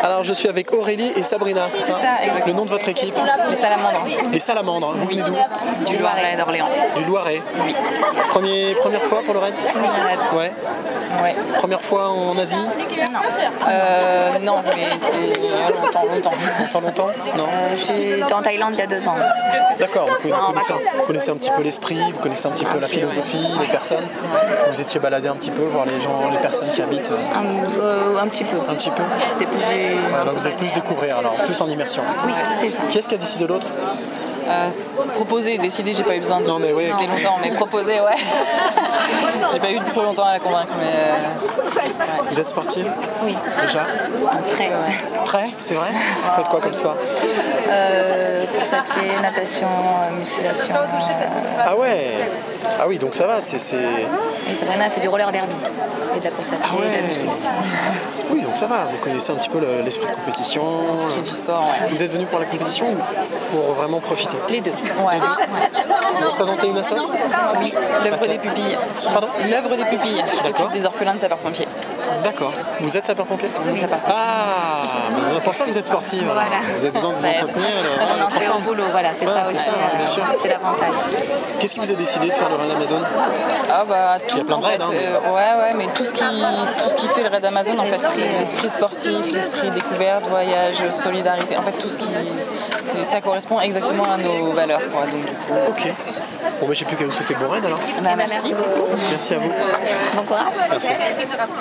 Alors je suis avec Aurélie et Sabrina, c'est ça? C'est ça, exactement. Le nom de votre équipe? Les salamandres. Les Salamandres. Vous venez d'où? Du Loiret d'Orléans. Du Loiret. Oui. Première fois pour le raid? Ouais. Ouais. Première fois en Asie? Non, mais c'était Longtemps? Non. J'étais en Thaïlande il y a 2 ans. D'accord, vous En connaissez un petit peu l'esprit, vous connaissez un petit peu la philosophie, les personnes. Vous étiez baladé un petit peu, voir les gens, les personnes qui habitent. Un petit peu. Un petit peu. C'était plus Voilà, vous êtes plus découvrir alors, plus en immersion. Oui, c'est ça. Qui est-ce qui a décidé l'autre? Proposer, décider, j'ai pas eu besoin de Non, mais oui. discuter longtemps, mais proposer, ouais. J'ai pas eu trop longtemps à la convaincre, mais Vous êtes sportive? Oui. Déjà? Très, ouais. Très? C'est vrai? Vous faites quoi comme sport? Course à pied, natation, musculation. Ah ouais. Ah oui, donc ça va, c'est... Et Sabrina a fait du roller derby et de la course à pied, ouais. de la musculation. Oui, donc ça va, vous connaissez un petit peu l'esprit de compétition. l'esprit du sport, ouais. Vous êtes venu pour la compétition ou pour vraiment profiter? Les deux. Ouais. Vous représentez une assoce? Oui, l'œuvre des pupilles. Pardon? L'œuvre des pupilles qui D'accord. s'occupe des orphelins de sapeurs-pompiers. D'accord. Vous êtes sapeur-pompier? Oui, sapeurs-pompiers. Ah, mais pour ça vous êtes sportive. Voilà. Vous avez besoin de vous Ouais. entretenir. On en fait au boulot, voilà, c'est ça c'est aussi. ça, bien sûr. C'est l'avantage. Qu'est-ce qui vous a décidé de faire le Raid Amazon? Ah bah tout, Il y a plein de en raids, fait. hein, Ouais, mais tout ce qui fait le raid Amazon, en fait, l'esprit sportif, l'esprit découverte, voyage, solidarité, en fait tout ce qui, ça correspond exactement à nos valeurs, quoi. Donc du coup. Ok. Bon, bah, j'ai plus qu'à vous souhaiter bon raid alors. Merci beaucoup. Merci à vous. Bon courage. Merci.